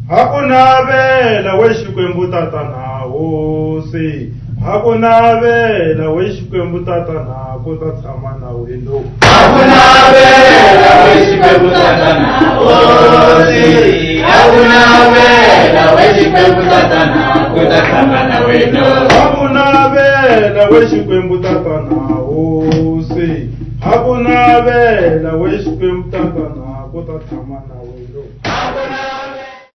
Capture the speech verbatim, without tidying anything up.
hakuna vela wexikwembu tatana hosi hakuna vela wexikwembu tatana ku ta tshama na wena hakuna vela wexikwembu tatana hosi hakuna vela wexikwembu tatana ku ta tshama na wena hakuna vela wexikwembu tatana hosi hakuna vela wexikwembu tatana ku ta tshama na wena.